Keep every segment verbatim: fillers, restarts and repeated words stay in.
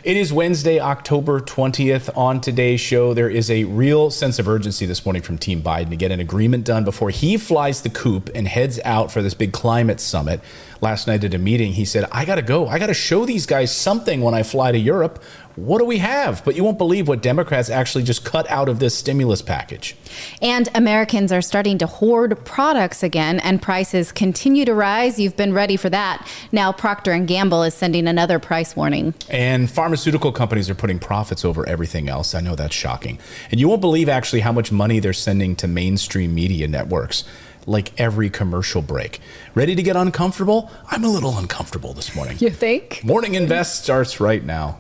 It is Wednesday, October twentieth. On today's show, there is a real sense of urgency this morning from Team Biden to get an agreement done before he flies the coop and heads out for this big climate summit. Last night at a meeting, he said, I got to go. I got to show these guys something when I fly to Europe. What do we have? But you won't believe what Democrats actually just cut out of this stimulus package. And Americans are starting to hoard products again, and prices continue to rise. You've been ready for that. Now Procter and Gamble is sending another price warning. And pharmaceutical companies are putting profits over everything else. I know that's shocking. And you won't believe actually how much money they're sending to mainstream media networks. Like every commercial break. Ready to get uncomfortable? I'm a little uncomfortable this morning. You think? Morning Invest starts right now.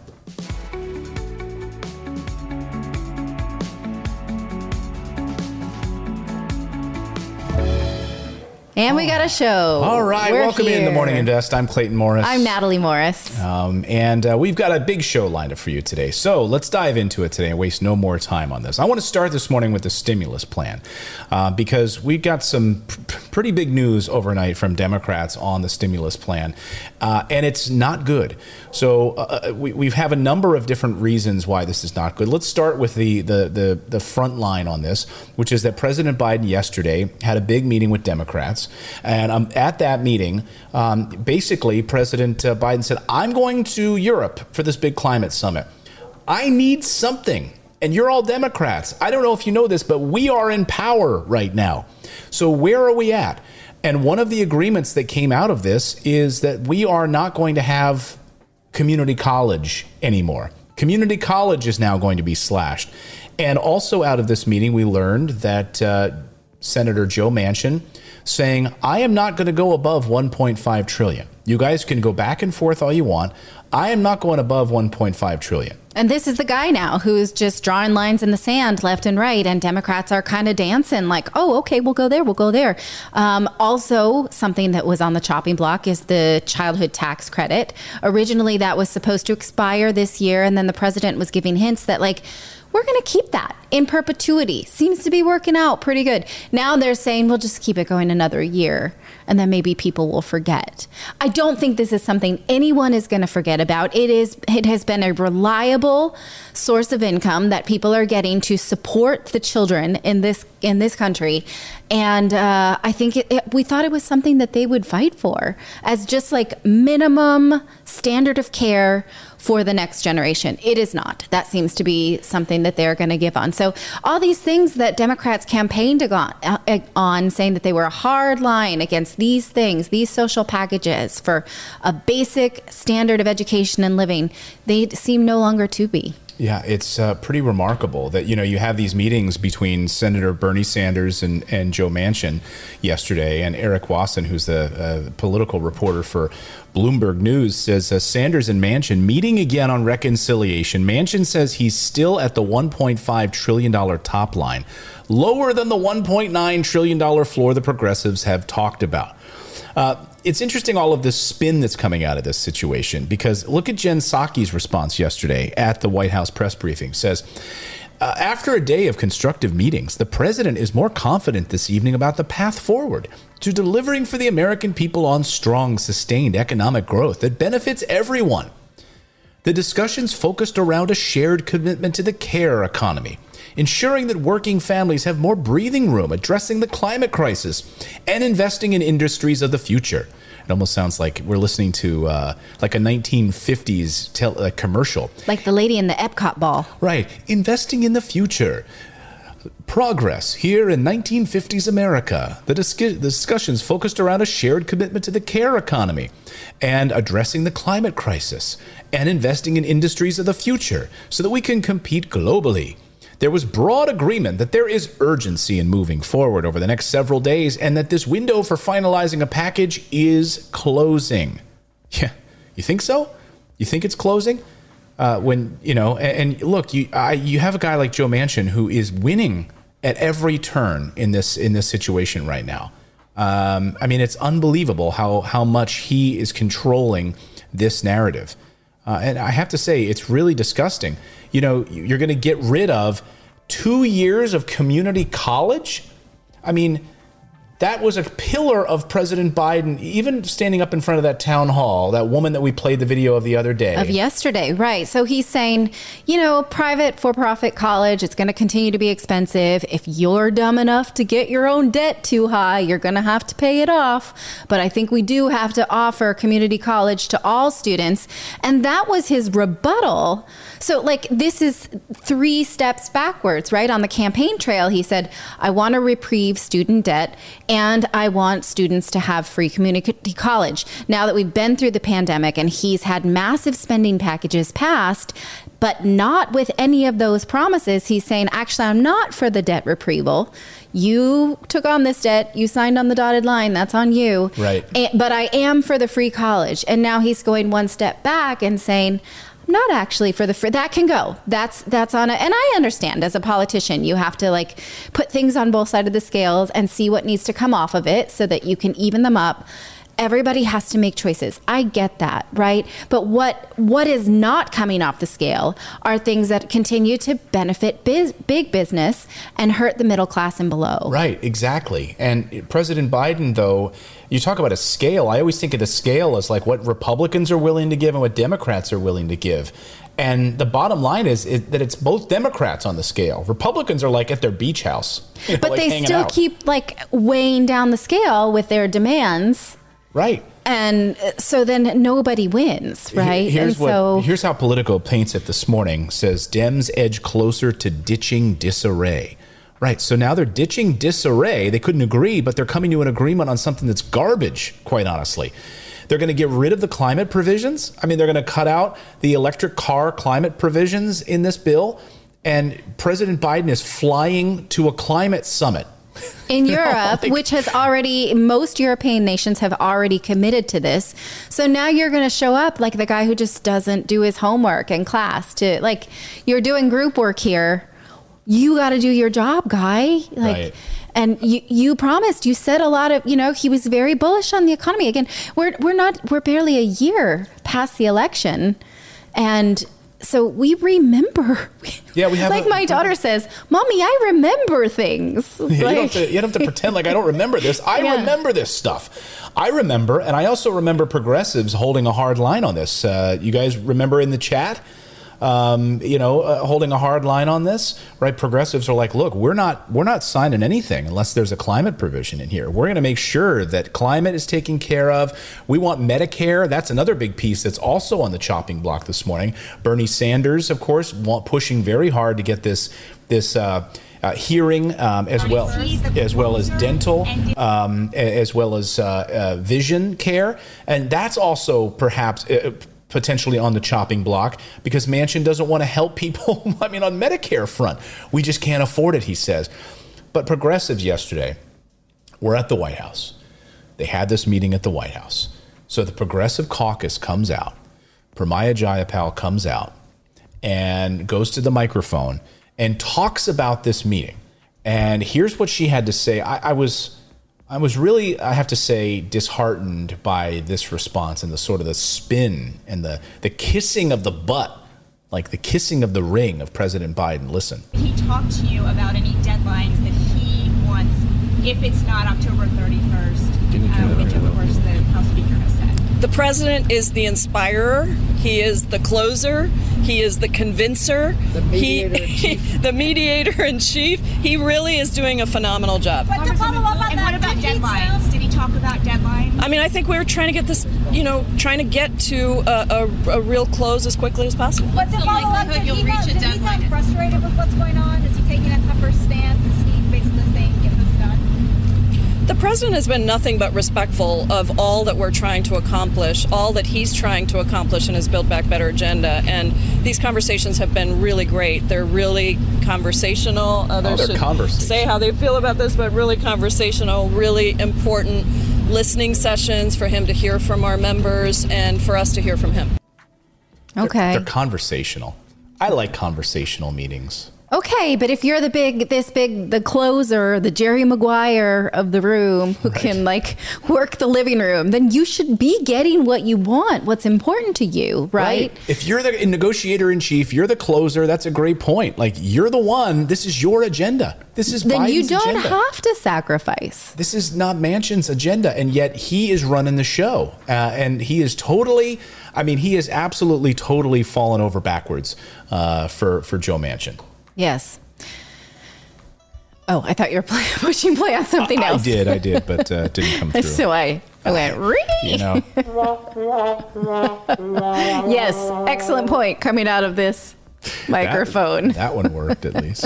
And we got a show. All right. We're Welcome here. in the Morning Invest. I'm Clayton Morris. I'm Natalie Morris. Um, and uh, we've got a big show lined up for you today. So let's dive into it today and waste no more time on this. I want to start this morning with the stimulus plan uh, because we got some pr- pretty big news overnight from Democrats on the stimulus plan. Uh, and it's not good. So uh, we, we have a number of different reasons why this is not good. Let's start with the, the, the, the front line on this, which is that President Biden yesterday had a big meeting with Democrats. And um, at that meeting, um, basically, President uh, Biden said, I'm going to Europe for this big climate summit. I need something. And you're all Democrats. I don't know if you know this, but we are in power right now. So where are we at? And one of the agreements that came out of this is that we are not going to have community college anymore. Community college is now going to be slashed. And also out of this meeting, we learned that uh, Senator Joe Manchin saying, I am not going to go above one point five trillion. You guys can go back and forth all you want. I am not going above one point five trillion. And this is the guy now who's just drawing lines in the sand left and right. And Democrats are kind of dancing like, oh, OK, we'll go there. We'll go there. Um, also, something that was on the chopping block is the childhood tax credit. Originally, that was supposed to expire this year. And then the president was giving hints that like, we're going to keep that in perpetuity. Seems to be working out pretty good. Now they're saying we'll just keep it going another year and then maybe people will forget. I don't think this is something anyone is going to forget about. It is. It has been a reliable source of income that people are getting to support the children in this in this country. And uh, I think it, it, we thought it was something that they would fight for as just like minimum standard of care for the next generation. It is not. That seems to be something that they're going to give on. So all these things that Democrats campaigned on, uh, on saying that they were a hard line against these things, these social packages for a basic standard of education and living, they seem no longer to be. Yeah, it's uh, pretty remarkable that, you know, you have these meetings between Senator Bernie Sanders and, and Joe Manchin yesterday, and Eric Wasson, who's the uh, political reporter for Bloomberg News, says uh, Sanders and Manchin meeting again on reconciliation. Manchin says he's still at the one point five trillion dollars top line, lower than the one point nine trillion dollars floor the progressives have talked about. Uh, it's interesting, all of this spin that's coming out of this situation, because look at Jen Psaki's response yesterday at the White House press briefing. Says, uh, after a day of constructive meetings, the president is more confident this evening about the path forward to delivering for the American people on strong, sustained economic growth that benefits everyone. The discussions focused around a shared commitment to the care economy, ensuring that working families have more breathing room, addressing the climate crisis, and investing in industries of the future. It almost sounds like we're listening to uh, like a nineteen fifties tel- uh, commercial. Like the lady in the Epcot ball. Right. Investing in the future. Progress here in nineteen fifties America. The, dis- the discussions focused around a shared commitment to the care economy and addressing the climate crisis and investing in industries of the future so that we can compete globally. There was broad agreement that there is urgency in moving forward over the next several days and that this window for finalizing a package is closing. Yeah, you think so? You think it's closing? Uh, when, you know, and, and look, you I, you have a guy like Joe Manchin who is winning at every turn in this in this situation right now. Um, I mean, it's unbelievable how how much he is controlling this narrative. Uh, and I have to say, it's really disgusting. You know, you're going to get rid of two years of community college. I mean, that was a pillar of President Biden, even standing up in front of that town hall, that woman that we played the video of the other day. Of yesterday, right. So he's saying, you know, private for-profit college, it's going to continue to be expensive. If you're dumb enough to get your own debt too high, you're going to have to pay it off. But I think we do have to offer community college to all students. And that was his rebuttal. So, like, this is three steps backwards, right? On the campaign trail, he said, I want to reprieve student debt and I want students to have free community college. Now that we've been through the pandemic and he's had massive spending packages passed, but not with any of those promises, he's saying, actually, I'm not for the debt reprieval. You took on this debt. You signed on the dotted line. That's on you. Right. And, but I am for the free college. And now he's going one step back and saying, not actually for the free. That can go. That's that's on it. And I understand as a politician, you have to like put things on both sides of the scales and see what needs to come off of it so that you can even them up. Everybody has to make choices. I get that, right? But what what is not coming off the scale are things that continue to benefit biz, big business and hurt the middle class and below. Right, exactly. And President Biden, though, you talk about a scale. I always think of the scale as like what Republicans are willing to give and what Democrats are willing to give. And the bottom line is, is that it's both Democrats on the scale. Republicans are like at their beach house. You know, but like they still out. keep like weighing down the scale with their demands. Right. And so then nobody wins, right? Here's and what. so, here's how Politico paints it this morning. Says Dems edge closer to ditching disarray. Right. So now they're ditching disarray. They couldn't agree, but they're coming to an agreement on something that's garbage, quite honestly. They're going to get rid of the climate provisions. I mean, they're going to cut out the electric car climate provisions in this bill. And President Biden is flying to a climate summit. In Europe, which has already, most European nations have already committed to this. So now you're going to show up like the guy who just doesn't do his homework in class to like, you're doing group work here. You got to do your job, guy. Like, right. And you, you promised, you said a lot of, you know, he was very bullish on the economy. Again, we're, we're not, we're barely a year past the election. And so we remember. Yeah, we have. Like a, my daughter says, Mommy, I remember things. Yeah, like, you, don't have to, you don't have to pretend like I don't remember this. I yeah. remember this stuff. I remember, and I also remember progressives holding a hard line on this. Uh, you guys remember in the chat? Um, you know, uh, holding a hard line on this, right? Progressives are like, look, we're not we're not signing anything unless there's a climate provision in here. We're going to make sure that climate is taken care of. We want Medicare. That's another big piece that's also on the chopping block this morning. Bernie Sanders, of course, want, pushing very hard to get this this uh, uh, hearing um, as well as well as dental, um, as well as uh, uh, vision care, and that's also perhaps. Uh, potentially on the chopping block because Manchin doesn't want to help people. I mean, on Medicare front, we just can't afford it, he says. But progressives yesterday were at the White House. They had this meeting at the White House. So the Progressive Caucus comes out. Pramila Jayapal comes out and goes to the microphone and talks about this meeting. And here's what she had to say. I, I was... I was really, I have to say, disheartened by this response and the sort of the spin and the, the kissing of the butt, like the kissing of the ring of President Biden. Listen. He talked to you about any deadlines that he wants, if it's not October thirty-first, uh, which of course the House Speaker has said. The president is the inspirer. He is the closer. He is the convincer. The mediator he, in chief. The mediator in chief. He really is doing a phenomenal job. But to follow up on and that, what about deadlines? Did he talk about deadlines? I mean, I think we're trying to get this, you know, trying to get to a, a, a real close as quickly as possible. What's the likelihood you'll reach a deadline? Did he sound frustrated with what's going on? Is he taking a tougher stance? Is he basically saying, get this done? The president has been nothing but respectful of all that we're trying to accomplish, all that he's trying to accomplish in his Build Back Better agenda. And these conversations have been really great. They're really conversational. Others oh, they're should say how they feel about this, but really conversational, really important listening sessions for him to hear from our members and for us to hear from him. Okay. They're, they're conversational. I like conversational meetings. Okay, but if you're the big, this big, the closer, the Jerry Maguire of the room who right. can like work the living room, then you should be getting what you want, what's important to you, right? right. If you're the negotiator in chief, you're the closer, that's a great point. Like, you're the one, this is your agenda. This is Then Biden's you don't agenda. have to sacrifice. This is not Manchin's agenda, and yet he is running the show. Uh, and he is totally, I mean, he is absolutely, totally fallen over backwards uh, for, for Joe Manchin. Yes. Oh, I thought you were play, pushing play on something I, else. I did, I did, but uh, it didn't come through. So I, I went, ring. You know. Yes, excellent point coming out of this microphone. That, that one worked at least.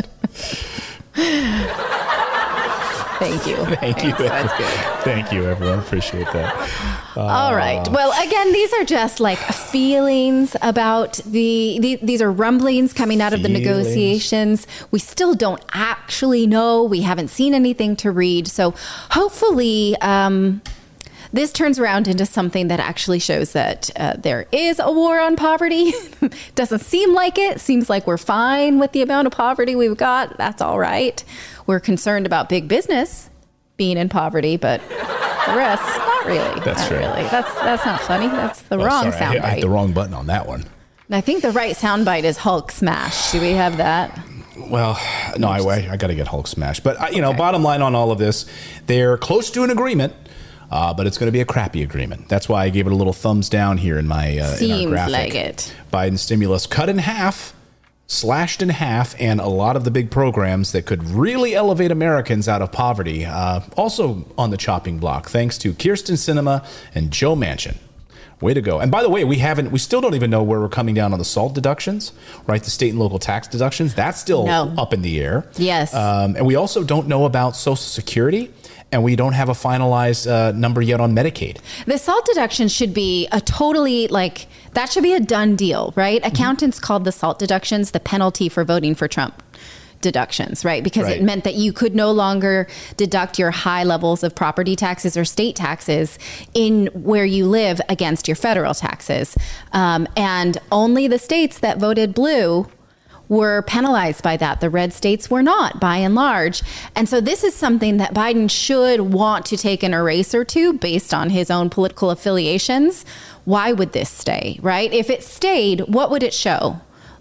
Thank you. Thank you. That's good. Thank you, everyone. Appreciate that. Uh, All right. Well, again, these are just like feelings about the, the these are rumblings coming out of the negotiations. We still don't actually know. We haven't seen anything to read. So hopefully um, this turns around into something that actually shows that uh, there is a war on poverty. Doesn't seem like it. Seems like we're fine with the amount of poverty we've got. That's all right. We're concerned about big business being in poverty, but the rest, not really. That's not right. really. That's that's not funny. That's the oh, wrong sorry, I hit, I hit soundbite. the wrong button on that one. I think the right soundbite is Hulk smash. Do we have that? Well, no, I, I, I got to get Hulk smash. But, I, you know, Okay. bottom line on all of this, they're close to an agreement, uh, but it's going to be a crappy agreement. That's why I gave it a little thumbs down here in my uh, in our Seems graphic. like it. Biden stimulus cut in half, slashed in half, and a lot of the big programs that could really elevate Americans out of poverty uh, also on the chopping block, thanks to Kyrsten Sinema and Joe Manchin. Way to go. And by the way, we haven't, we still don't even know where we're coming down on the SALT deductions, right? The state and local tax deductions. That's still No. up in the air. Yes. Um, and we also don't know about Social Security, and we don't have a finalized uh, number yet on Medicaid. The SALT deduction should be a totally like, that should be a done deal, right? Mm-hmm. Accountants called the SALT deductions the penalty for voting for Trump deductions, right? Because Right. it meant that you could no longer deduct your high levels of property taxes or state taxes in where you live against your federal taxes. Um, and only the states that voted blue were penalized by that. The red states were not, by and large. And so this is something that Biden should want to take an eraser to based on his own political affiliations. Why would this stay, right? If it stayed, what would it show?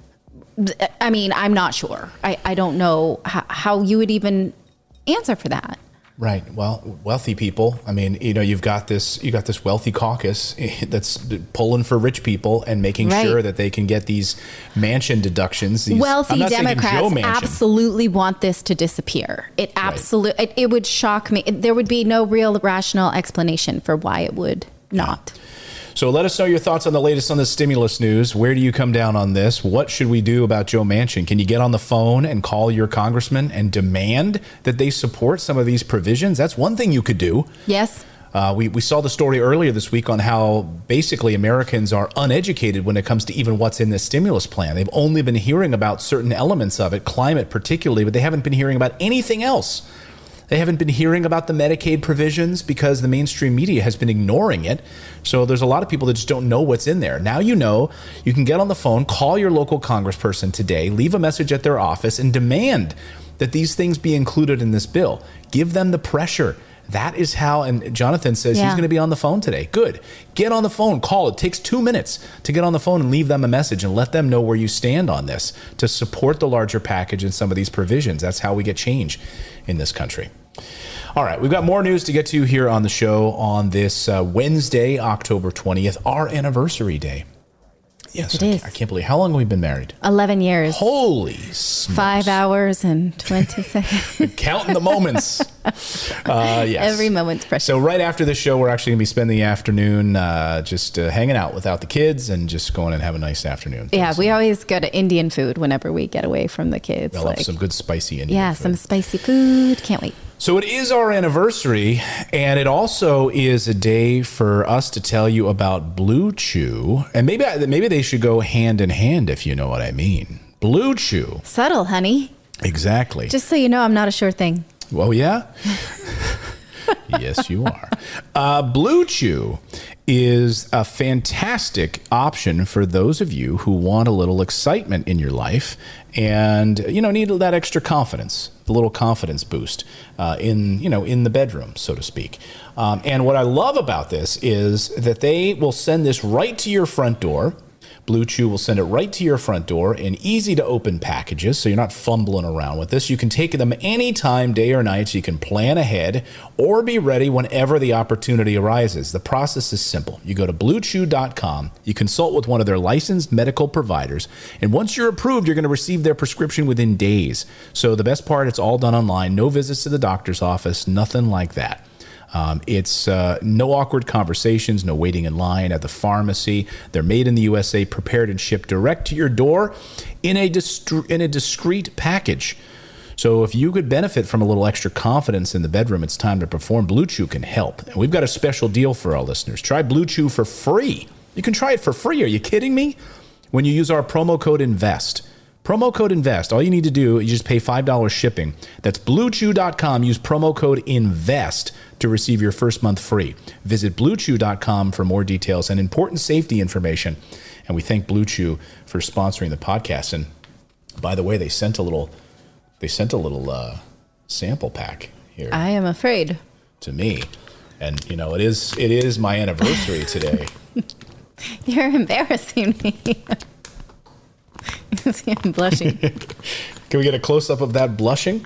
I mean, I'm not sure. I, I don't know how, how you would even answer for that. Right. Well, wealthy people. I mean, you know, you've got this, you got this wealthy caucus that's pulling for rich people and making Right. sure that they can get these Manchin deductions. These, I'm Wealthy not saying Joe Democrats Manchin. absolutely want this to disappear. It absolutely, it, it would shock me. There would be no real rational explanation for why it would not. So let us know your thoughts on the latest on the stimulus news. Where do you come down on this? What should we do about Joe Manchin? Can you get on the phone and call your congressman and demand that they support some of these provisions? That's one thing you could do. Yes. Uh, we, we saw the story earlier this week on how basically Americans are uneducated when it comes to even what's in this stimulus plan. They've only been hearing about certain elements of it, climate particularly, but they haven't been hearing about anything else. They haven't been hearing about the Medicaid provisions because the mainstream media has been ignoring it. So there's a lot of people that just don't know what's in there. Now you know. You can get on the phone, call your local congressperson today, leave a message at their office, and demand that these things be included in this bill. Give them the pressure. That is how, and Jonathan says Yeah. he's going to be on the phone today. Good. Get on the phone, call. It takes two minutes to get on the phone and leave them a message and let them know where you stand on this to support the larger package and some of these provisions. That's how we get change in this country. All right, we've got more news to get to here on the show on this uh, Wednesday, October twentieth, our anniversary day. Yes, it I, is. I can't believe how long have we been married? eleven years. Holy smokes. Five hours and twenty seconds. Counting the moments. Uh, yes. Every moment's precious. So right after this show, we're actually going to be spending the afternoon uh, just uh, hanging out without the kids and just going and have a nice afternoon. Yeah, we always go to Indian food whenever we get away from the kids. We'll have some good spicy Indian yeah, food. some spicy food. Can't wait. So it is our anniversary, and it also is a day for us to tell you about Blue Chew. And maybe I, maybe they should go hand in hand, if you know what I mean. Blue Chew. Subtle, honey. Exactly. Just so you know, I'm not a sure thing. Oh, yeah? Yes, you are. Uh, Blue Chew is a fantastic option for those of you who want a little excitement in your life and, you know, need that extra confidence, the little confidence boost uh, in, you know, in the bedroom, so to speak. Um, and what I love about this is that they will send this right to your front door. Blue Chew will send it right to your front door in easy-to-open packages, so you're not fumbling around with this. You can take them anytime, day or night, so you can plan ahead or be ready whenever the opportunity arises. The process is simple. You go to blue chew dot com, you consult with one of their licensed medical providers, and once you're approved, you're going to receive their prescription within days. So the best part, it's all done online. No visits to the doctor's office, nothing like that. Um, it's uh, no awkward conversations, no waiting in line at the pharmacy. They're made in the U S A, prepared and shipped direct to your door in a distri- in a discreet package. So if you could benefit from a little extra confidence in the bedroom, it's time to perform. Blue Chew can help. And we've got a special deal for our listeners. Try Blue Chew for free. You can try it for free. Are you kidding me? When you use our promo code INVEST. Promo code INVEST. All you need to do is just pay five dollars shipping. That's blue chew dot com. Use promo code INVEST to receive your first month free. Visit blue chew dot com for more details and important safety information. And we thank Blue Chew for sponsoring the podcast. And by the way, they sent a little, they sent a little uh, sample pack here. I am afraid. To me, and you know, it is it is my anniversary today. You're embarrassing me. See, I'm blushing. Can we get a close-up of that blushing?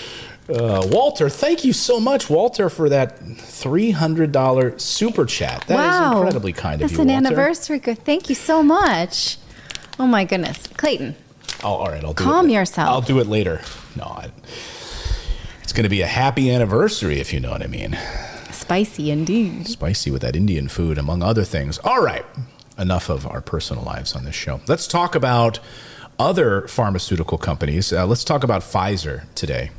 Uh, Walter, thank you so much, Walter, for that three hundred dollars super chat. That wow. is incredibly kind That's of you, That's an Walter. anniversary. Good. Thank you so much. Oh, my goodness. Clayton. Oh, all right, I'll do Calm it. yourself. I'll do it later. No, I, it's going to be a happy anniversary, if you know what I mean. Spicy indeed. Spicy with that Indian food, among other things. All right, enough of our personal lives on this show. Let's talk about other pharmaceutical companies. Uh, let's talk about Pfizer today.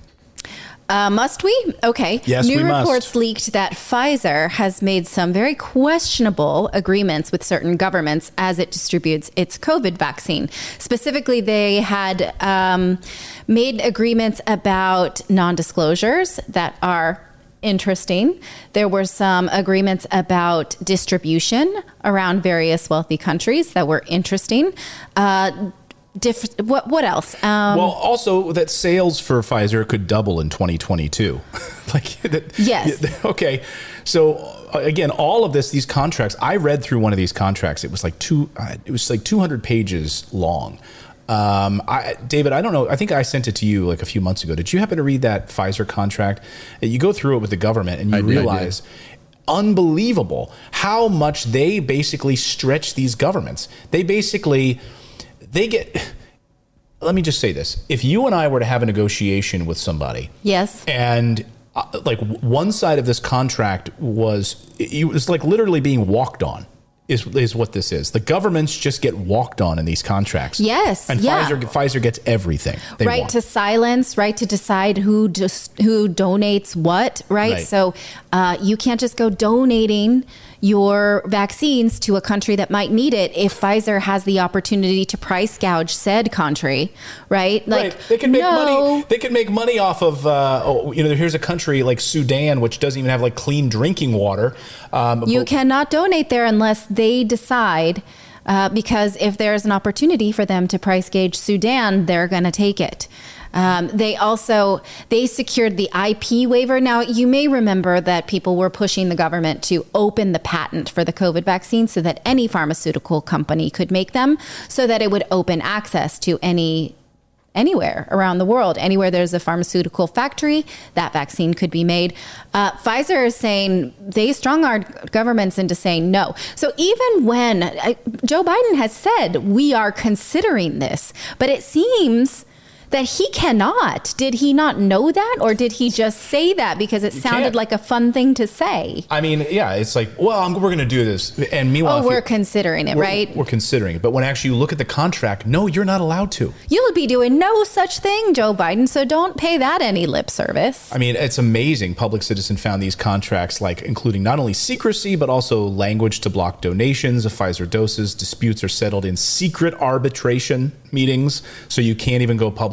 Uh, must we? Okay. Yes, New we must. reports leaked that Pfizer has made some very questionable agreements with certain governments as it distributes its COVID vaccine. Specifically, they had um, made agreements about non-disclosures that are interesting. There were some agreements about distribution around various wealthy countries that were interesting. Uh, Diff- what what else? Um, well, also that sales for Pfizer could double in twenty twenty-two. like that, yes. Okay. So uh, again, all of this, these contracts, I read through one of these contracts. It was like two. Uh, it was like two hundred pages long. Um, I, David, I don't know. I think I sent it to you like a few months ago. Did you happen to read that Pfizer contract? You go through it with the government and you I did, realize. Unbelievable how much they basically stretch these governments. They basically. They get, let me just say this. If you and I were to have a negotiation with somebody. Yes. And uh, like one side of this contract was, it was like literally being walked on is, is what this is. The governments just get walked on in these contracts. Yes. And yeah. Pfizer, Pfizer gets everything they right want. to silence, right to decide who just who donates what, right? Right. So uh, you can't just go donating your vaccines to a country that might need it if Pfizer has the opportunity to price gouge said country, right? Like, right. They can make no. money. They can make money off of, uh, oh, you know, here's a country like Sudan, which doesn't even have like clean drinking water. Um, You but- cannot donate there unless they decide, uh, because if there's an opportunity for them to price gauge Sudan, they're going to take it. Um, they also, they secured the I P waiver. Now, you may remember that people were pushing the government to open the patent for the COVID vaccine so that any pharmaceutical company could make them, so that it would open access to any anywhere around the world. Anywhere there's a pharmaceutical factory, that vaccine could be made. Uh, Pfizer is saying they strung our governments into saying no. So even when uh, Joe Biden has said we are considering this, but it seems that he cannot. Did he not know that? Or did he just say that because it sounded can't. like a fun thing to say? I mean, yeah, it's like, well, I'm, we're going to do this. And meanwhile, Oh, if we're you- considering it, we're, right? We're considering it. But when actually you look at the contract, no, you're not allowed to. You'll be doing no such thing, Joe Biden, so don't pay that any lip service. I mean, it's amazing. Public Citizen found these contracts, like including not only secrecy, but also language to block donations of Pfizer doses. Disputes are settled in secret arbitration meetings, so you can't even go public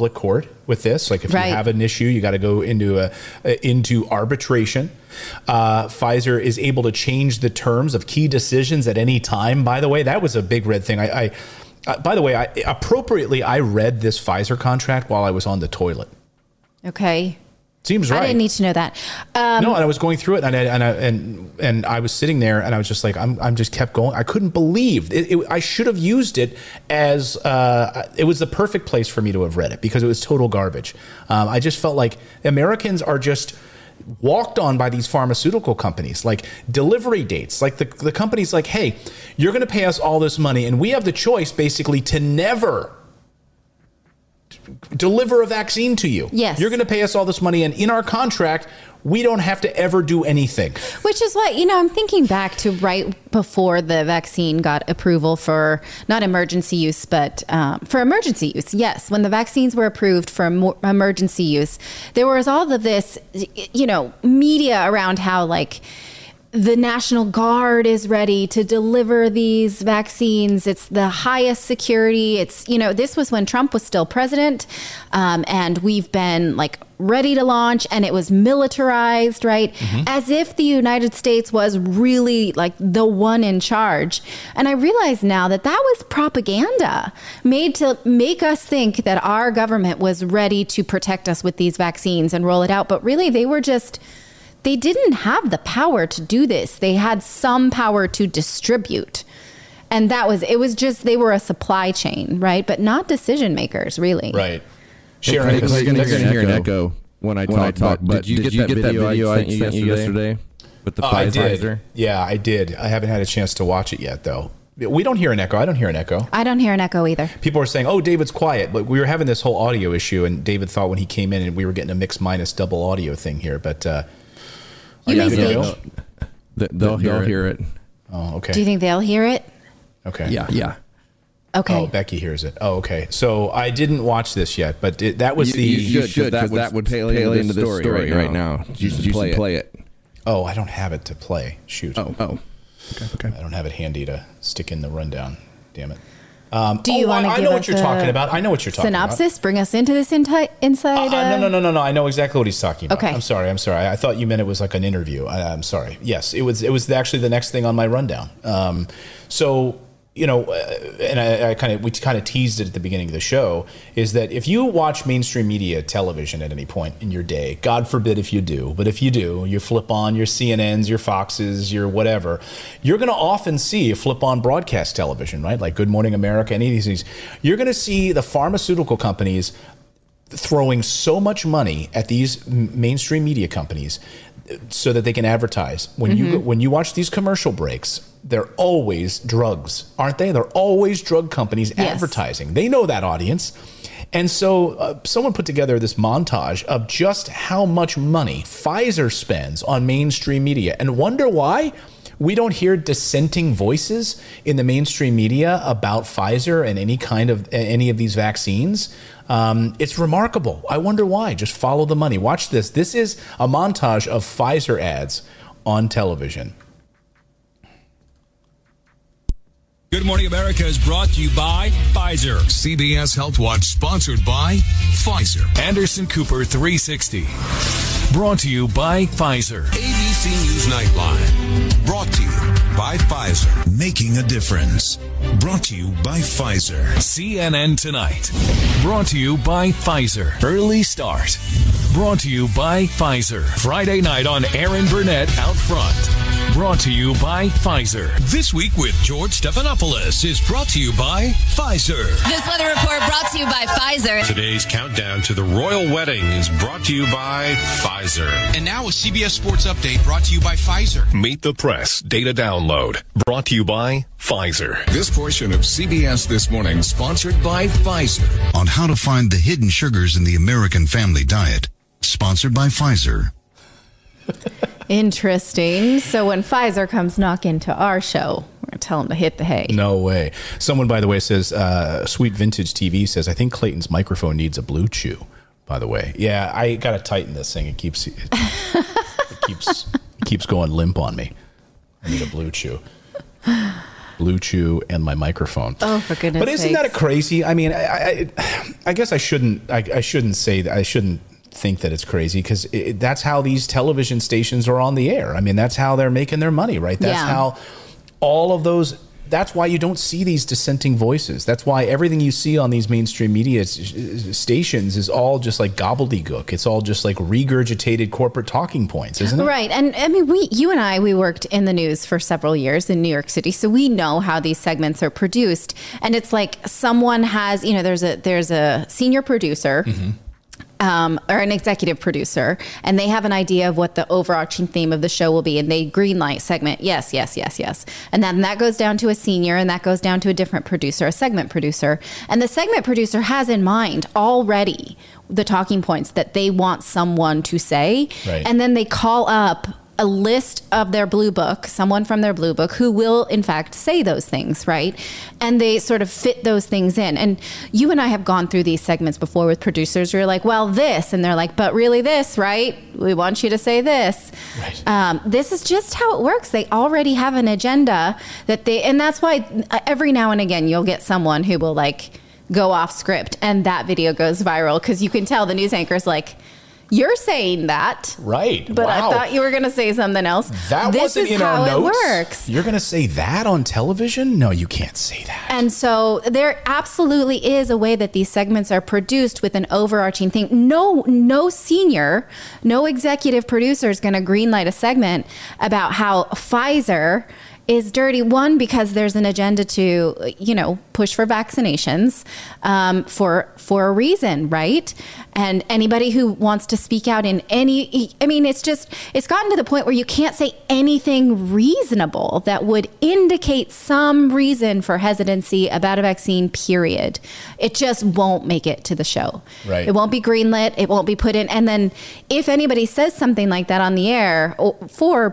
appellate court with this. Like if Right. you have an issue, you got to go into a, into arbitration. Uh, Pfizer is able to change the terms of key decisions at any time. By the way, that was a big red thing. I, I uh, by the way, I, appropriately, I read this Pfizer contract while I was on the toilet. Okay. Seems right. I didn't need to know that. Um, No, and I was going through it, and I, and I, and and I was sitting there, and I was just like, I'm I'm just kept going. I couldn't believe it. it I should have used it as uh, it was the perfect place for me to have read it because it was total garbage. Um, I just felt like Americans are just walked on by these pharmaceutical companies, like delivery dates, like the the company's like, hey, you're going to pay us all this money, and we have the choice basically to never deliver a vaccine to you. Yes. You're going to pay us all this money, and in our contract, we don't have to ever do anything. Which is what, you know, I'm thinking back to right before the vaccine got approval for not emergency use, but um, for emergency use. Yes. When the vaccines were approved for em- emergency use, there was all of this, you know, media around how like, the National Guard is ready to deliver these vaccines. It's the highest security. It's, you know, this was when Trump was still president. Um, and we've been like ready to launch, and it was militarized, right? Mm-hmm. As if the United States was really like the one in charge. And I realize now that that was propaganda made to make us think that our government was ready to protect us with these vaccines and roll it out. But really, they were just... They didn't have the power to do this. They had some power to distribute. And that was, it was just, they were a supply chain, right? But not decision makers, really. Right. Sharon, Hey, you're Craig, going to that's- hear an echo when I when I talk. talk, But but did you did get that video I sent you yesterday? yesterday with the Uh, I did. Pfizer? Yeah, I did. I haven't had a chance to watch it yet, though. We don't hear an echo. I don't hear an echo. I don't hear an echo either. People are saying, oh, David's quiet. But we were having this whole audio issue, and David thought when he came in and we were getting a mix minus double audio thing here. But uh, You yeah, may video? speak. Th- They'll, They'll hear, hear it. it. Oh, okay. Do you think they'll hear it? Okay. Yeah, yeah. Okay. Oh, Becky hears it. Oh, okay. So I didn't watch this yet, but it, that was You, the. you should, because that would pale into the story, story right now. You should play, play it. Oh, I don't have it to play. Shoot. Oh, oh. Okay, okay. I don't have it handy to stick in the rundown. Damn it. Um, Do you oh, want to I, I give know us what you're a talking about. I know what you're talking about. synopsis? Bring us into this inti- inside. Uh, Uh, no, no, no, no, no. I know exactly what he's talking about. Okay. I'm sorry. I'm sorry. I thought you meant it was like an interview. I, I'm sorry. Yes, it was. It was actually the next thing on my rundown. Um, so you know, uh, and I, I kind of we kind of teased it at the beginning of the show, is that if you watch mainstream media television at any point in your day, God forbid if you do, but if you do, you flip on your C N Ns, your Foxes, your whatever, you're going to often see a flip on broadcast television, right? Like Good Morning America, any of these things. You're going to see the pharmaceutical companies throwing so much money at these mainstream media companies so that they can advertise. When mm-hmm. you when you watch these commercial breaks, they're always drugs, aren't they? They're always drug companies yes. advertising. They know that audience. And so uh, someone put together this montage of just how much money Pfizer spends on mainstream media, and wonder why we don't hear dissenting voices in the mainstream media about Pfizer and any kind of any of these vaccines. Um, it's remarkable. I wonder why. Just follow the money. Watch this. This is a montage of Pfizer ads on television. Good Morning America is brought to you by Pfizer. C B S Health Watch sponsored by Pfizer. Anderson Cooper three sixty. Brought to you by Pfizer. A B C News Nightline. Brought to you by Pfizer. Making a difference. Brought to you by Pfizer. C N N Tonight. Brought to you by Pfizer. Early Start. Brought to you by Pfizer. Friday night on Aaron Burnett Out Front. Brought to you by Pfizer. This Week with George Stephanopoulos is brought to you by Pfizer. This weather report brought to you by Pfizer. Today's countdown to the royal wedding is brought to you by Pfizer. And now a C B S Sports Update brought to you by Pfizer. Meet the Press data download brought to you by Pfizer. This portion of C B S This Morning sponsored by Pfizer. On how to find the hidden sugars in the American family diet. Sponsored by Pfizer. Interesting. So when Pfizer comes knock into our show, we're going to tell them to hit the hay. No way. Someone, by the way, says, uh, Sweet Vintage T V says, I think Clayton's microphone needs a Blue Chew, by the way. Yeah, I got to tighten this thing. It keeps it, it keeps it keeps going limp on me. I need a Blue Chew. Blue Chew, and my microphone. Oh, for goodness But isn't sakes. that crazy? I mean, I, I, I guess I shouldn't. I, I shouldn't say that. I shouldn't think that it's crazy because it, that's how these television stations are on the air. I mean, that's how they're making their money, right? That's Yeah. how all of those. That's why you don't see these dissenting voices. That's why everything you see on these mainstream media s- stations is all just like gobbledygook. It's all just like regurgitated corporate talking points, isn't it? Right. And I mean, we, you and I, we worked in the news for several years in New York City. So we know how these segments are produced. And it's like someone has, you know, there's a, there's a senior producer. Mm-hmm. Um, or an executive producer, and they have an idea of what the overarching theme of the show will be, and they greenlight segment, yes, yes, yes, yes. And then that goes down to a senior, and that goes down to a different producer, a segment producer. And the segment producer has in mind already the talking points that they want someone to say, Right. and then they call up a list of their blue book, someone from their blue book who will in fact say those things, right? And they sort of fit those things in. And you and I have gone through these segments before with producers who are like, well, this, and they're like, but really this, right? We want you to say this. Right. Um, this is just how it works. They already have an agenda that they, and that's why every now and again you'll get someone who will like go off script and that video goes viral because you can tell the news anchor's like, you're saying that. Right. But Wow. I thought you were going to say something else. That this wasn't is in how our notes. It works. You're going to say that on television? No, you can't say that. And so there absolutely is a way that these segments are produced with an overarching thing. No, no senior, no executive producer is going to greenlight a segment about how Pfizer is dirty. One, because there's an agenda to, you know, push for vaccinations um, for for a reason, right? And anybody who wants to speak out in any, I mean, it's just, it's gotten to the point where you can't say anything reasonable that would indicate some reason for hesitancy about a vaccine, period. It just won't make it to the show. Right. It won't be greenlit. It won't be put in. And then if anybody says something like that on the air for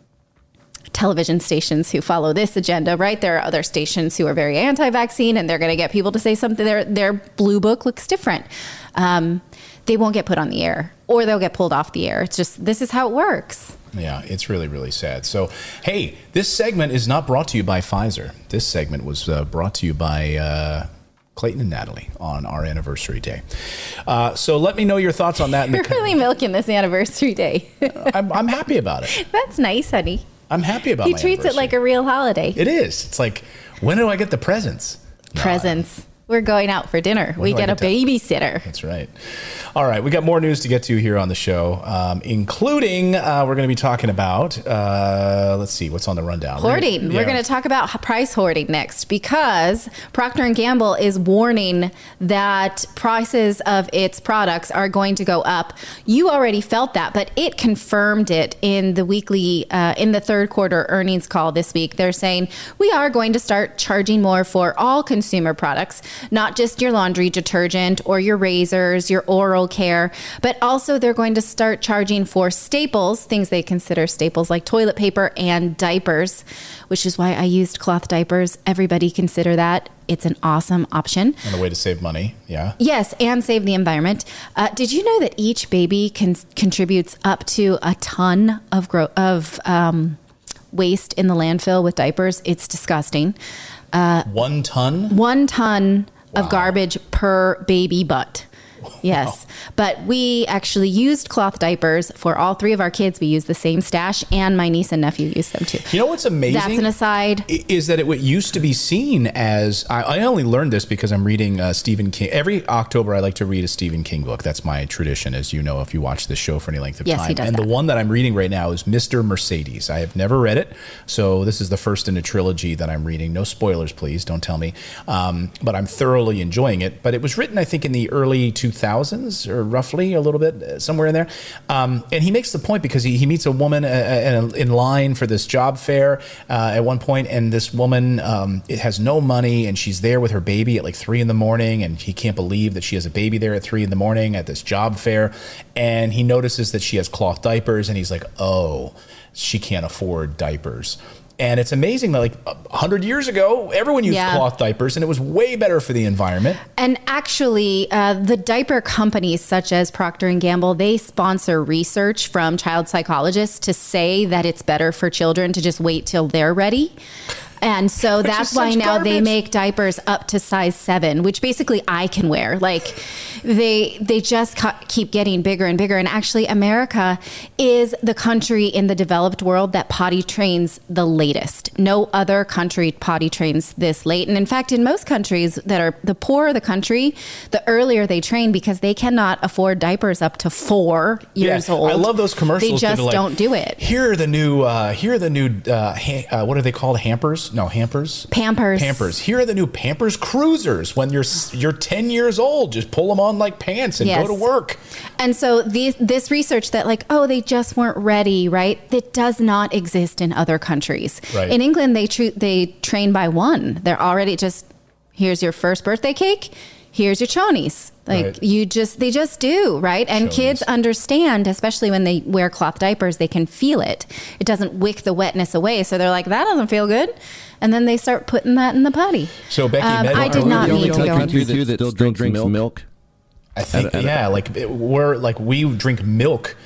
television stations who follow this agenda, right? There are other stations who are very anti-vaccine and they're going to get people to say something. Their their blue book looks different. Um, they won't get put on the air or they'll get pulled off the air. It's just, this is how it works. Yeah, it's really, really sad. So, hey, this segment is not brought to you by Pfizer. This segment was uh, brought to you by uh, Clayton and Natalie on our anniversary day. Uh, so let me know your thoughts on that. In You're the really milking this anniversary day. I'm, I'm happy about it. That's nice, honey. I'm happy about He my treats it anniversary. like a real holiday. It is. It's like, when do I get the presents? Presents. We're going out for dinner. When We do I get a get to- babysitter. That's right. All right, we got more news to get to here on the show, um, including uh, we're going to be talking about, uh, let's see, what's on the rundown? Hoarding. Yeah. We're going to talk about h- price hoarding next because Procter and Gamble is warning that prices of its products are going to go up. You already felt that, but it confirmed it in the weekly, uh, in the third quarter earnings call this week. They're saying we are going to start charging more for all consumer products, not just your laundry detergent or your razors, your oral care, but also they're going to start charging for staples, things they consider staples like toilet paper and diapers, which is why I used cloth diapers. Everybody consider that. It's an awesome option. On the way to save money, yeah. Yes, and save the environment. Uh, did you know that each baby can, contributes up to a ton of gro- of um, waste in the landfill with diapers? It's disgusting. Uh, One ton? One ton of garbage per baby butt. Yes. But we actually used cloth diapers for all three of our kids. We used the same stash, and my niece and nephew used them too. You know what's amazing? That's an aside. Is that it used to be seen as, I, I only learned this because I'm reading uh, Stephen King. Every October, I like to read a Stephen King book. That's my tradition, as you know, if you watch this show for any length of Yes, time. he does and that. the one that I'm reading right now is Mister Mercedes. I have never read it, so this is the first in a trilogy that I'm reading. No spoilers, please. Don't tell me. Um, but I'm thoroughly enjoying it. But it was written, I think, in the early two thousands, or roughly a little bit, uh, somewhere in there. Um, and he makes the point because he, he meets a woman uh, uh, in line for this job fair uh, at one point, and this woman um, it has no money, and she's there with her baby at like three in the morning, and he can't believe that she has a baby there at three in the morning at this job fair. And he notices that she has cloth diapers, and he's like, oh, she can't afford diapers. And it's amazing that like one hundred years ago, everyone used Yeah. cloth diapers, and it was way better for the environment. And actually, uh, the diaper companies such as Procter and Gamble, they sponsor research from child psychologists to say that it's better for children to just wait till they're ready. And so Which that's is why such now they garbage. make diapers up to size seven, which basically I can wear. Like they they just cu- keep getting bigger and bigger. And actually, America is the country in the developed world that potty trains the latest. No other country potty trains this late. And in fact, in most countries that are the poorer the country, the earlier they train because they cannot afford diapers up to four years yeah, old. I love those commercials. They just like, don't do it. Here are the new. Uh, here are the new. Uh, ha- uh, what are they called? Hampers? No, hampers. Pampers. Pampers. Here are the new Pampers Cruisers. When you're you're ten years old, just pull them on like pants and Yes. go to work. And so these, this research that like, oh, they just weren't ready, right? That does not exist in other countries. Right. In England, they tr- they train by one. They're already just, here's your first birthday cake. Here's your chonies. Like Right. you just, they just do, right? And Chonies. kids understand, especially when they wear cloth diapers, they can feel it. It doesn't wick the wetness away. So they're like, that doesn't feel good. And then they start putting that in the potty. So Becky, Um, Med- I did are we not the only need to go country into too that still drinks milk? milk? I think At a- at a- yeah, like it- we're like we drink milk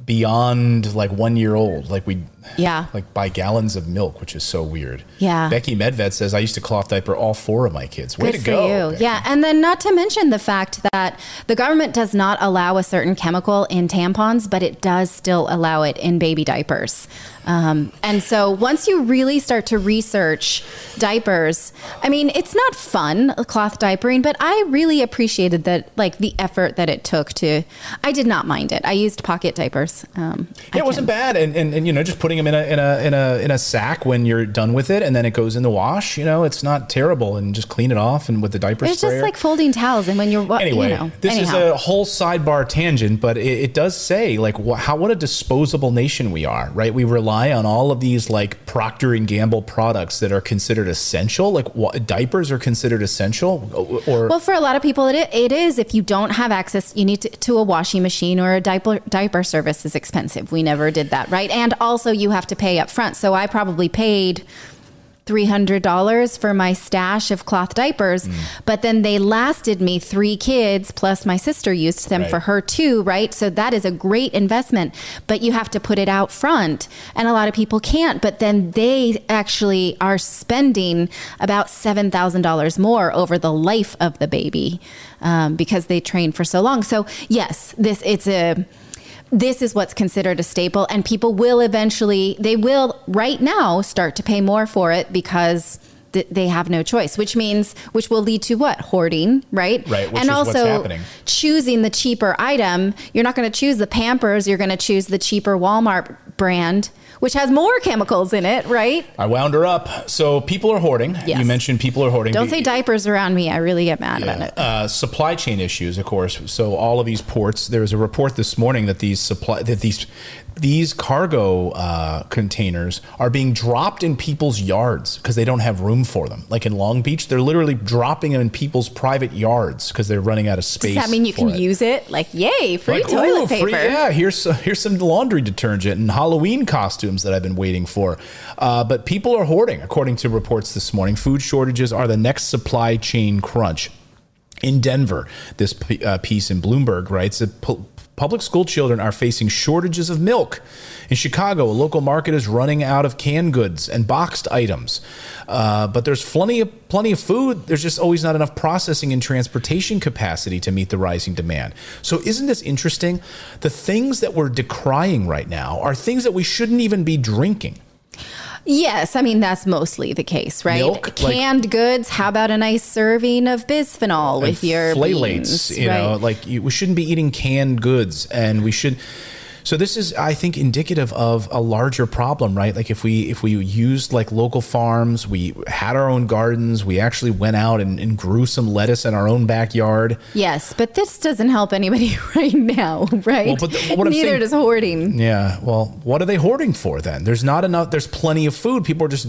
beyond like one year old. Like we Yeah. like buy gallons of milk, which is so weird. Yeah. Becky Medved says I used to cloth diaper all four of my kids. Way Good to for go. you. Becky. Yeah. And then not to mention the fact that the government does not allow a certain chemical in tampons, but it does still allow it in baby diapers. Um, and so once you really start to research diapers, I mean, it's not fun, cloth diapering, but I really appreciated that, like the effort that it took to, I did not mind it. I used pocket diapers. Um, I Yeah, it wasn't bad, and, and and you know, just putting them in a in a in a in a sack when you're done with it, and then it goes in the wash. You know, it's not terrible, and just clean it off, and with the diaper It's sprayer. just like folding towels, and when you're wa- Anyway, you know, this anyhow. is a whole sidebar tangent, but it, it does say like wh- how what a disposable nation we are, right? We rely on all of these like Procter and Gamble products that are considered essential. Like what, diapers are considered essential, or Well, for a lot of people, it, it is. If you don't have access, you need to, to a washing machine, or a diaper diaper service is expensive. We never did that, right? And also you have to pay up front. So I probably paid three hundred dollars for my stash of cloth diapers, Mm. but then they lasted me three kids, plus my sister used them Right. for her too, right? So that is a great investment, but you have to put it out front, and a lot of people can't, but then they actually are spending about seven thousand dollars more over the life of the baby um, because they train for so long. So yes, this it's a this is what's considered a staple, and people will eventually, they will right now start to pay more for it because th- they have no choice, which means, which will lead to what? Hoarding, right? Right, which and is what's also happening. choosing the cheaper item. You're not going to choose the Pampers, you're going to choose the cheaper Walmart brand, which has more chemicals in it, right? I wound her up. So people are hoarding. Yes. You mentioned people are hoarding. Don't say diapers around me. I really get mad about Yeah. it. Uh, supply chain issues, of course. So all of these ports. There was a report this morning that these supply that these these cargo uh, containers are being dropped in people's yards because they don't have room for them. Like in Long Beach, they're literally dropping them in people's private yards because they're running out of space. Does that mean you for can it. use it? Like, yay, free Like, toilet ooh, paper. free- yeah, here's here's some laundry detergent and Halloween costumes that I've been waiting for. Uh, but people are hoarding, according to reports this morning. Food shortages are the next supply chain crunch. In Denver, this p- uh, piece in Bloomberg writes that pu- public school children are facing shortages of milk. In Chicago, a local market is running out of canned goods and boxed items. Uh, but there's plenty of, plenty of food. There's just always not enough processing and transportation capacity to meet the rising demand. So isn't this interesting? The things that we're decrying right now are things that we shouldn't even be drinking. Yes, I mean, that's mostly the case, right? Milk, like- Canned goods, how about a nice serving of bisphenol with and your phthalates, beans, you know, right? like you, we shouldn't be eating canned goods, and we should. So this is, I think, indicative of a larger problem, right? Like if we if we used like local farms, we had our own gardens, we actually went out and, and grew some lettuce in our own backyard. Yes, but this doesn't help anybody right now, right? Well, but the- what I'm Neither saying- does hoarding. Yeah. Well, what are they hoarding for then? There's not enough. There's plenty of food. People are just,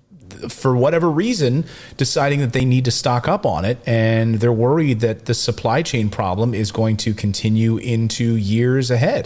for whatever reason, deciding that they need to stock up on it, and they're worried that the supply chain problem is going to continue into years ahead.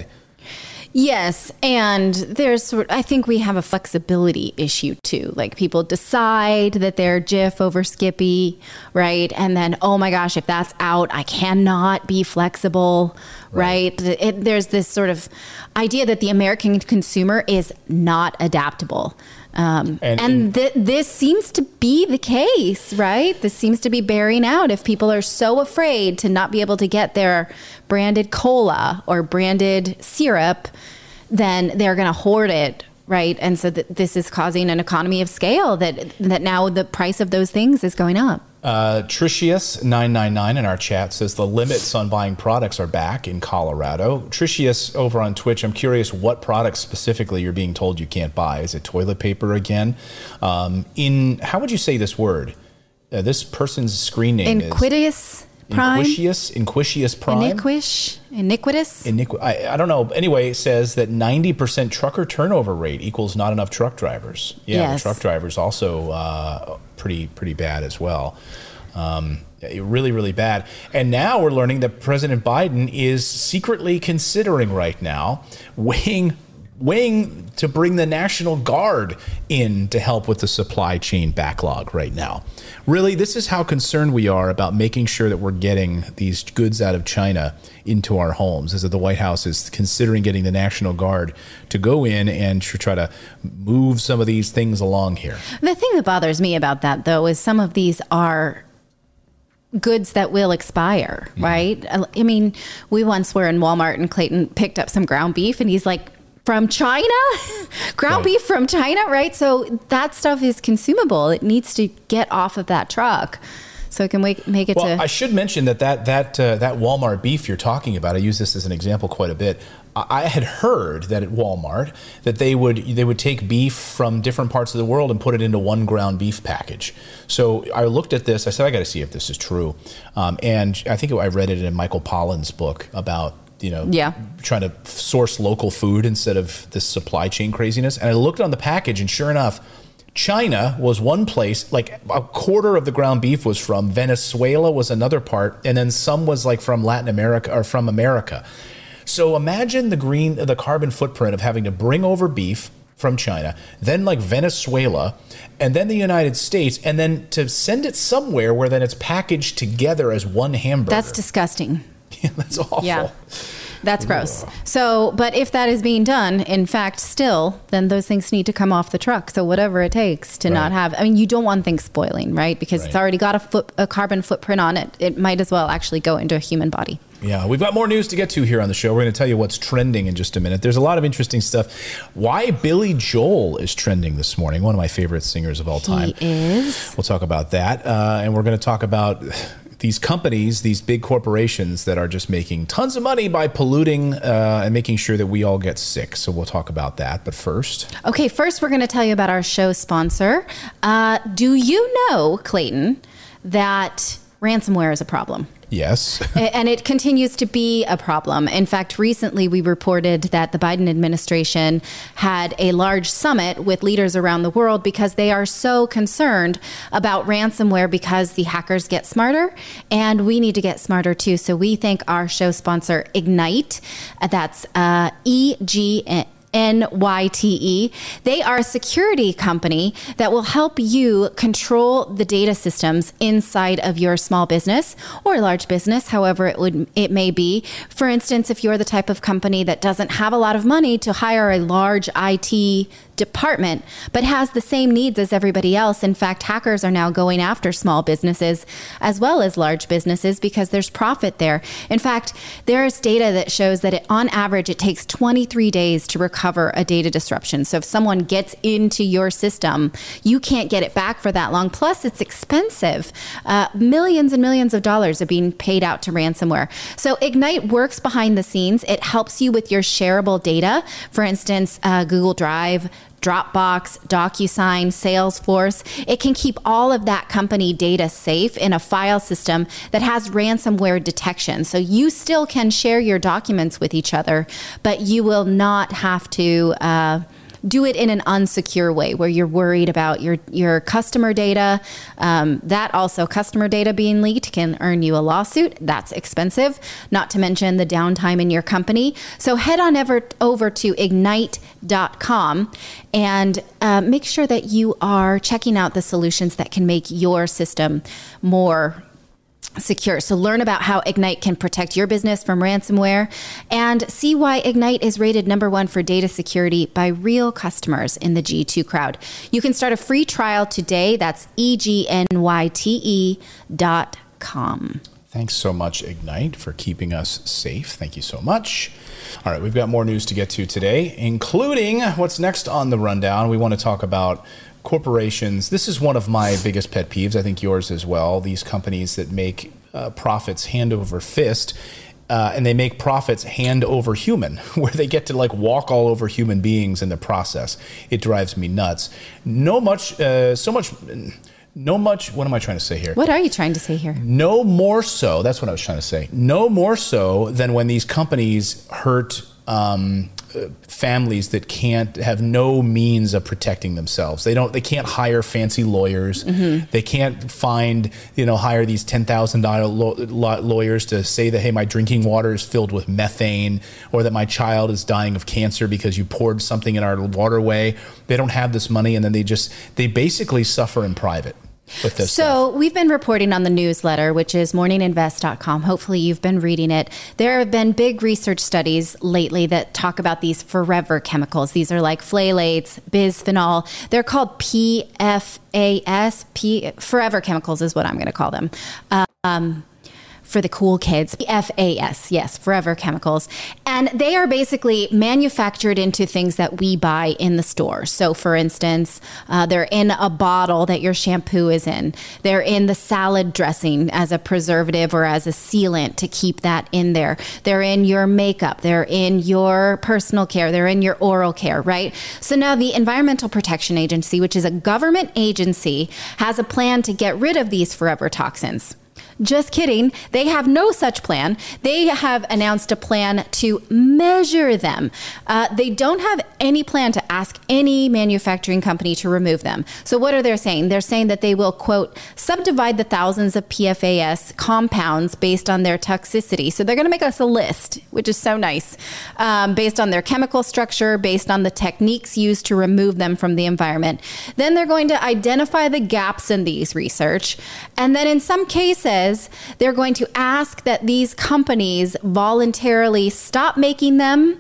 Yes, and there's sort I think we have a flexibility issue too. Like people decide that they're Jif over Skippy, right? And then, oh my gosh, if that's out, I cannot be flexible, right? It, there's this sort of idea that the American consumer is not adaptable. Um, and and th- this seems to be the case, right? This seems to be bearing out. If people are so afraid to not be able to get their branded cola or branded syrup, then they're going to hoard it, right? And so th- this is causing an economy of scale that that now the price of those things is going up. Uh, Tricius nine nine nine in our chat says the limits on buying products are back in Colorado. Tricius over on Twitch, I'm curious what products specifically you're being told you can't buy. Is it toilet paper again? Um, in how would you say this word? Uh, this person's screen name Inquitius is Prime. Inquitius, Inquitius Prime. Iniquish, iniquitous. Iniqu- I, I don't know. Anyway, it says that ninety percent trucker turnover rate equals not enough truck drivers. Yeah, Yes. the truck drivers also uh, pretty pretty bad as well. Um, really, really bad. And now we're learning that President Biden is secretly considering right now weighing weighing to bring the National Guard in to help with the supply chain backlog right now. Really, this is how concerned we are about making sure that we're getting these goods out of China into our homes, is that the White House is considering getting the National Guard to go in and to try to move some of these things along here. The thing that bothers me about that, though, is some of these are goods that will expire, mm-hmm. right? I mean, we once were in Walmart and Clayton picked up some ground beef and he's like, from China? Ground Right. beef from China, right? So that stuff is consumable. It needs to get off of that truck so it can make, make it well, to... I should mention that that that, uh, that Walmart beef you're talking about, I use this as an example quite a bit. I I had heard that at Walmart that they would they would take beef from different parts of the world and put it into one ground beef package. So I looked at this. I said, I got to see if this is true. Um, and I think I read it in Michael Pollan's book about, you know, yeah. trying to source local food instead of this supply chain craziness. And I looked on the package, and sure enough, China was one place, like a quarter of the ground beef was from. Venezuela was another part, and then some was like from Latin America or from America. So imagine the green, the carbon footprint of having to bring over beef from China, then like Venezuela, and then the United States, and then to send it somewhere where then it's packaged together as one hamburger. That's disgusting. Yeah, that's awful. Yeah. That's gross. So, but if that is being done, in fact, still, then those things need to come off the truck. So whatever it takes to Right. not have, I mean, you don't want things spoiling, right? Because it's Right. already got a, foot, a carbon footprint on it. It might as well actually go into a human body. Yeah, we've got more news to get to here on the show. We're going to tell you what's trending in just a minute. There's a lot of interesting stuff. Why Billy Joel is trending this morning, one of my favorite singers of all time. He is. We'll talk about that. Uh, and we're going to talk about these companies, these big corporations that are just making tons of money by polluting uh, and making sure that we all get sick. So we'll talk about that. But first. Okay, first we're going to tell you about our show sponsor. Uh, do you know, Clayton, that ransomware is a problem? Yes. And it continues to be a problem. In fact, recently we reported that the Biden administration had a large summit with leaders around the world because they are so concerned about ransomware because the hackers get smarter and we need to get smarter too. So we thank our show sponsor, Ignite. That's uh, E G N. N Y T E. They are a security company that will help you control the data systems inside of your small business or large business, however it would it may be. For instance, if you're the type of company that doesn't have a lot of money to hire a large I T department, but has the same needs as everybody else. In fact, hackers are now going after small businesses as well as large businesses because there's profit there. In fact, there is data that shows that it, on average, it takes twenty-three days to recover a data disruption. So if someone gets into your system, you can't get it back for that long. Plus, it's expensive. Uh, millions and millions of dollars are being paid out to ransomware. So Ignite works behind the scenes. It helps you with your shareable data. For instance, uh, Google Drive, Dropbox, DocuSign, Salesforce. It can keep all of that company data safe in a file system that has ransomware detection. So you still can share your documents with each other, but you will not have to uh, do it in an unsecure way where you're worried about your, your customer data. Um, that also, customer data being leaked can earn you a lawsuit. That's expensive, not to mention the downtime in your company. So head on ever over to ignite dot com and uh, make sure that you are checking out the solutions that can make your system more secure. So learn about how Ignite can protect your business from ransomware and see why Ignite is rated number one for data security by real customers in the G two crowd. You can start a free trial today. That's E G N Y T E dot com. Thanks so much, Ignite, for keeping us safe. Thank you so much. All right, we've got more news to get to today, including what's next on the rundown. We want to talk about corporations. This is one of my biggest pet peeves. I think yours as well. These companies that make uh, profits hand over fist, uh, and they make profits hand over human, where they get to like walk all over human beings in the process. It drives me nuts. No much, uh, so much, no much. What am I trying to say here? What are you trying to say here? No more so. That's what I was trying to say. No more so than when these companies hurt um, families that can't have no means of protecting themselves. They don't. They can't hire fancy lawyers. Mm-hmm. They can't find, you know, hire these ten thousand dollar lawyers to say that, hey, my drinking water is filled with methane, or that my child is dying of cancer because you poured something in our waterway. They don't have this money, and then they just they basically suffer in private. With this so stuff. We've been reporting on the newsletter, which is morning invest dot com. Hopefully you've been reading it. There have been big research studies lately that talk about these forever chemicals. These are like phthalates, bisphenol. They're called P F A S. P, forever chemicals is what I'm going to call them. Um, for the cool kids, P F A S, yes, forever chemicals. And they are basically manufactured into things that we buy in the store. So for instance, uh, they're in a bottle that your shampoo is in. They're in the salad dressing as a preservative or as a sealant to keep that in there. They're in your makeup. They're in your personal care. They're in your oral care, right? So now the Environmental Protection Agency, which is a government agency, has a plan to get rid of these forever toxins. Just kidding. They have no such plan. They have announced a plan to measure them. Uh, they don't have any plan to ask any manufacturing company to remove them. So what are they saying? They're saying that they will, quote, subdivide the thousands of P F A S compounds based on their toxicity. So they're going to make us a list, which is so nice, um, based on their chemical structure, based on the techniques used to remove them from the environment. Then they're going to identify the gaps in these research. And then in some cases, they're going to ask that these companies voluntarily stop making them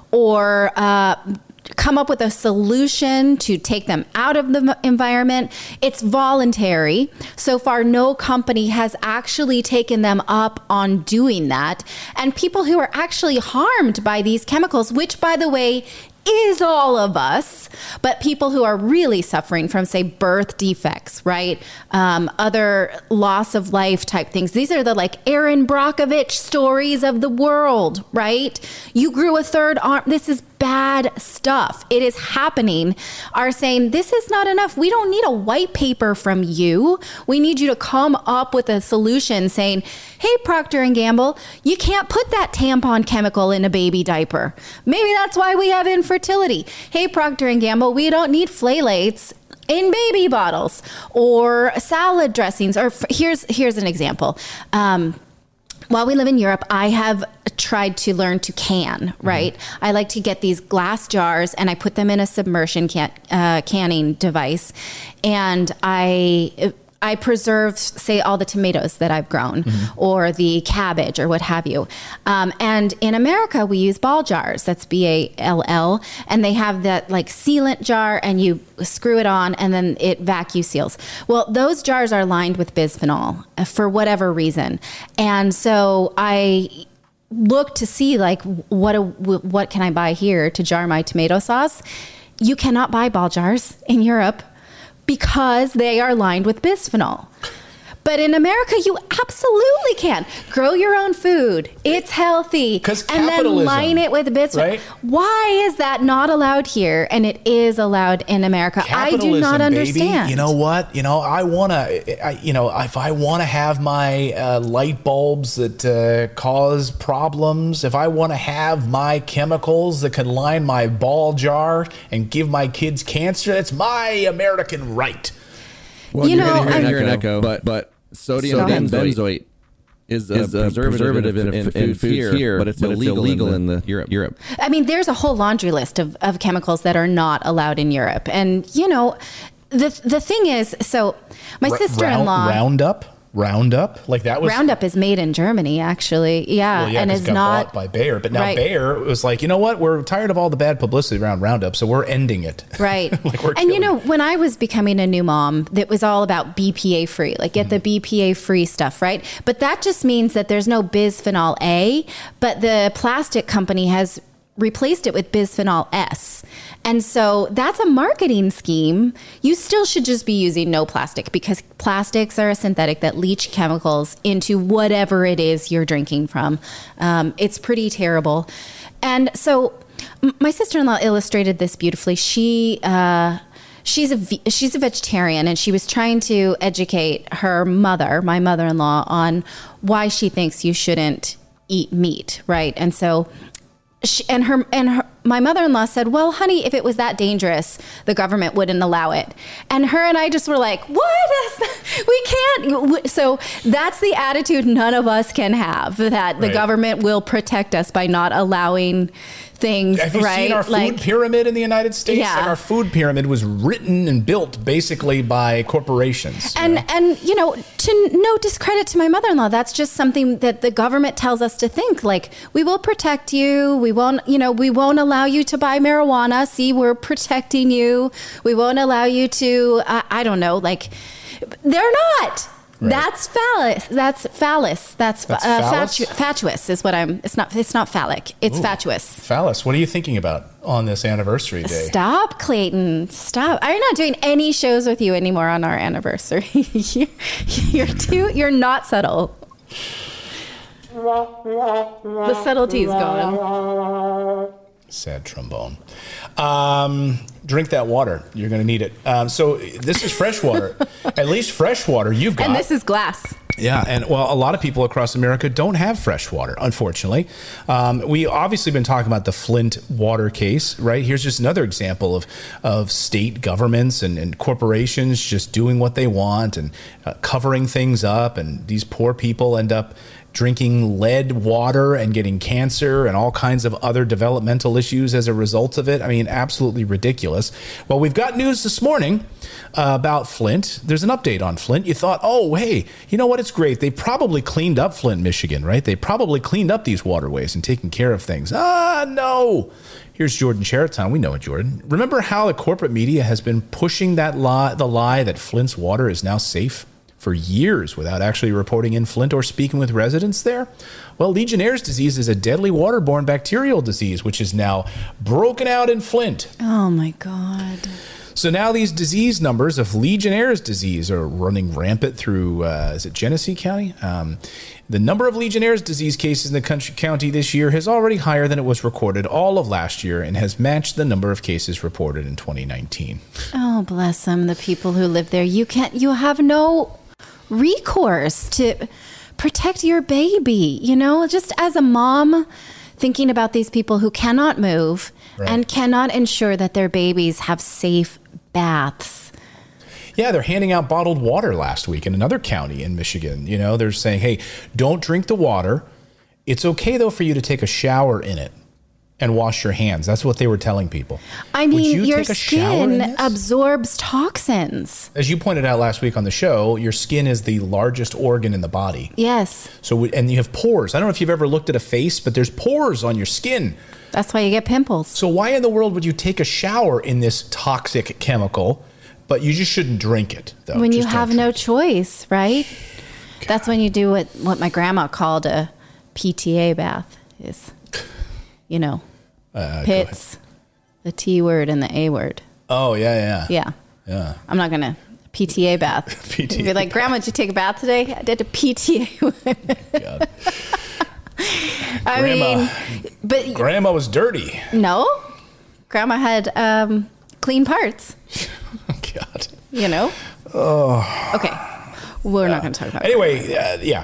or uh, come up with a solution to take them out of the environment. It's voluntary. So far, no company has actually taken them up on doing that. And people who are actually harmed by these chemicals, which, by the way, is all of us, but people who are really suffering from, say, birth defects, right? Um, other loss of life type things. These are the like Erin Brockovich stories of the world, right? You grew a third arm. This is bad stuff. It is happening. Are saying this is not enough. We don't need a white paper from you. We need you to come up with a solution saying, hey, Procter and Gamble, you can't put that tampon chemical in a baby diaper. Maybe that's why we have infertility. Hey, Procter and Gamble, we don't need phthalates in baby bottles or salad dressings. Or here's here's an example. Um, While we live in Europe, I have tried to learn to can, right? Mm-hmm. I like to get these glass jars and I put them in a submersion can, uh, canning device. And I... I preserve, say, all the tomatoes that I've grown mm-hmm. or the cabbage or what have you. Um, and in America, we use ball jars. That's B A L L. And they have that like sealant jar and you screw it on and then it vacuum seals. Well, those jars are lined with bisphenol for whatever reason. And so I look to see like what a, what can I buy here to jar my tomato sauce? You cannot buy ball jars in Europe, because they are lined with bisphenol. But in America, you absolutely can. Grow your own food. It's healthy. And then line it with bisphenol. Right? Why is that not allowed here? And it is allowed in America. I do not understand. Baby. You know what? You know, I want to, you know, if I want to have my uh, light bulbs that uh, cause problems, if I want to have my chemicals that can line my ball jar and give my kids cancer, it's my American right. Well, you you're know, going to hear an echo, echo, but, but sodium, sodium benzoate is a, is a preservative in, in, in foods here, here, but it's but illegal, it's illegal in, the, in the Europe. Europe. I mean, there's a whole laundry list of, of chemicals that are not allowed in Europe. And, you know, the the thing is, so my R- sister-in-law... Roundup? Roundup, like that was Roundup is made in Germany, actually. Yeah, well, yeah and it's is got not bought by Bayer. But now right. Bayer was like, you know what? We're tired of all the bad publicity around Roundup, so we're ending it. Right. like we're and you know, it. when I was becoming a new mom, it was all about B P A free, like get mm-hmm. the B P A free stuff, right? But that just means that there's no bisphenol A, but the plastic company has replaced it with bisphenol S. And so that's a marketing scheme. You still should just be using no plastic because plastics are a synthetic that leach chemicals into whatever it is you're drinking from. Um, it's pretty terrible. And so m- my sister-in-law illustrated this beautifully. She... Uh, She's a she's a vegetarian, and she was trying to educate her mother, my mother-in-law, on why she thinks you shouldn't eat meat, right? And so, she, and her and her, my mother-in-law said, "Well, honey, if it was that dangerous, the government wouldn't allow it." And her and I just were like, "What? We can't." So that's the attitude none of us can have. That the right. government will protect us by not allowing things. Have you right? seen our food like, pyramid in the United States? Yeah. Like our food pyramid was written and built basically by corporations. And, know? and you know, to no discredit to my mother-in-law, that's just something that the government tells us to think. Like, we will protect you. We won't, you know, we won't allow you to buy marijuana. See, we're protecting you. We won't allow you to, uh, I don't know, like, they're not. Right. That's phallus. That's phallus. That's, That's uh, phallus? fatu- fatuous is what I'm. It's not. It's not phallic. It's Ooh, fatuous. Phallus. What are you thinking about on this anniversary day? Stop, Clayton. Stop. I'm not doing any shows with you anymore on our anniversary. you're, you're too. You're not subtle. The subtlety's gone. Sad trombone. Um, drink that water. You're going to need it. Um, so this is fresh water. At least fresh water you've got. And this is glass. Yeah, and well, a lot of people across America don't have fresh water, unfortunately. Um, we obviously been talking about the Flint water case, right? Here's just another example of of state governments and, and corporations just doing what they want and uh, covering things up, and these poor people end up drinking lead water and getting cancer and all kinds of other developmental issues as a result of it. I mean, absolutely ridiculous. Well, we've got news this morning uh, about Flint. There's an update on Flint. You thought, oh, hey, you know what? It's great. They probably cleaned up Flint, Michigan, right? They probably cleaned up these waterways and taken care of things. Ah, no. Here's Jordan Cheriton. We know it, Jordan. Remember how the corporate media has been pushing that lie, the lie that Flint's water is now safe for years without actually reporting in Flint or speaking with residents there? Well, Legionnaire's disease is a deadly waterborne bacterial disease, which is now broken out in Flint. Oh, my God. So now these disease numbers of Legionnaire's disease are running rampant through, uh, is it Genesee County? Um, the number of Legionnaire's disease cases in the country, county this year is already higher than it was recorded all of last year and has matched the number of cases reported in twenty nineteen. Oh, bless them, the people who live there. You can't, you have no recourse to protect your baby, you know, just as a mom thinking about these people who cannot move right. and cannot ensure that their babies have safe baths. Yeah, they're handing out bottled water last week in another county in Michigan. You know, they're saying, hey, don't drink the water. It's okay, though, for you to take a shower in it and wash your hands. That's what they were telling people. I mean, you your skin absorbs toxins. As you pointed out last week on the show, your skin is the largest organ in the body. Yes. So, and you have pores. I don't know if you've ever looked at a face, but there's pores on your skin. That's why you get pimples. So why in the world would you take a shower in this toxic chemical, but you just shouldn't drink it, though? When just you have no choice, right? God. That's when you do what, what my grandma called a P T A bath is, you know, uh, pits, the T word and the A word. Oh, yeah, yeah. Yeah. Yeah. I'm not going to P T A bath. P T A. You'd be like, Grandma, did you take a bath today? I did a P T A. God. I Grandma, mean, but Grandma was dirty. No. Grandma had um, clean parts. God. You know? Oh. Okay. We're uh, not going to talk about it. Anyway, uh, yeah.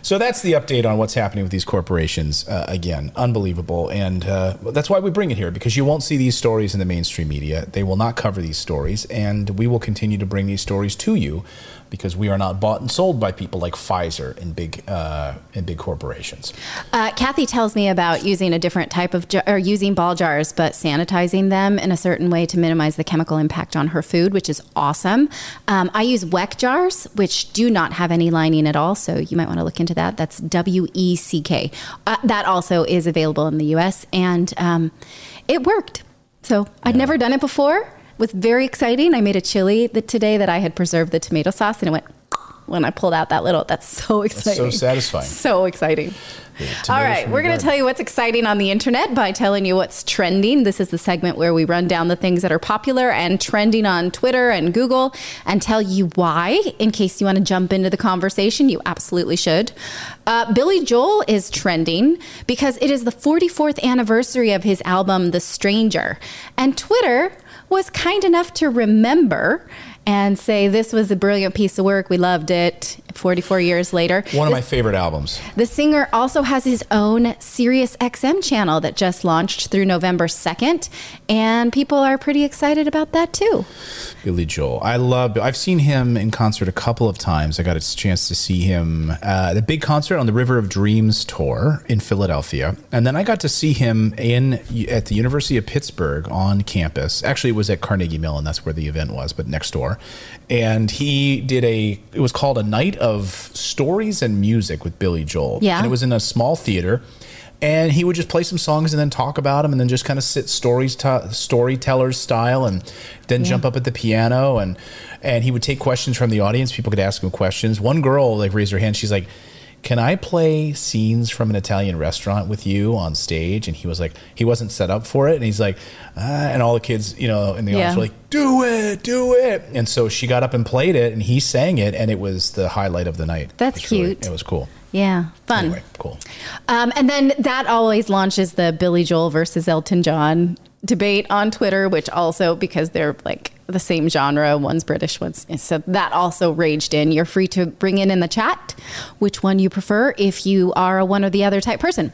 So that's the update on what's happening with these corporations. Uh, again, unbelievable. And uh, that's why we bring it here, because you won't see these stories in the mainstream media. They will not cover these stories. And we will continue to bring these stories to you because we are not bought and sold by people like Pfizer and big uh, and big corporations. Uh, Kathy tells me about using a different type of jar, or using ball jars, but sanitizing them in a certain way to minimize the chemical impact on her food, which is awesome. Um, I use Weck jars, which do not have any lining at all, so you might want to look into that. That's W E C K. Uh, that also is available in the U S, and um, it worked. So I'd yeah. never done it before. Was very exciting. I made a chili that today that I had preserved the tomato sauce, and it went when I pulled out that little. That's so exciting. That's so satisfying. So exciting. All right, we're going to tell you what's exciting on the internet by telling you what's trending. This is the segment where we run down the things that are popular and trending on Twitter and Google and tell you why. In case you want to jump into the conversation, you absolutely should. Uh, Billy Joel is trending because it is the forty-fourth anniversary of his album, The Stranger. And Twitter was kind enough to remember and say this was a brilliant piece of work. We loved it. forty-four years later. One of this, my favorite albums. The singer also has his own Sirius X M channel that just launched through November second. And people are pretty excited about that too. Billy Joel. I love, I've seen him in concert a couple of times. I got a chance to see him uh, the big concert on the River of Dreams tour in Philadelphia. And then I got to see him in at the University of Pittsburgh on campus. Actually, it was at Carnegie Mellon. That's where the event was, but next door. And he did a, it was called A Night of Stories and Music with Billy Joel. Yeah. And it was in a small theater. And he would just play some songs and then talk about them and then just kind of sit stories t- storyteller's style and then yeah. jump up at the piano. And, and he would take questions from the audience. People could ask him questions. One girl like raised her hand. She's like, can I play scenes from an Italian restaurant with you on stage? And he was like, he wasn't set up for it. And he's like, ah, and all the kids, you know, in the yeah. audience were like, do it, do it. And so she got up and played it and he sang it. And it was the highlight of the night. That's it cute. Really, it was cool. Yeah, fun. Anyway, cool. Um, and then that always launches the Billy Joel versus Elton John debate on Twitter, which also, because they're like the same genre, one's British, one's, so that also raged in. You're free to bring in in the chat which one you prefer if you are a one or the other type person.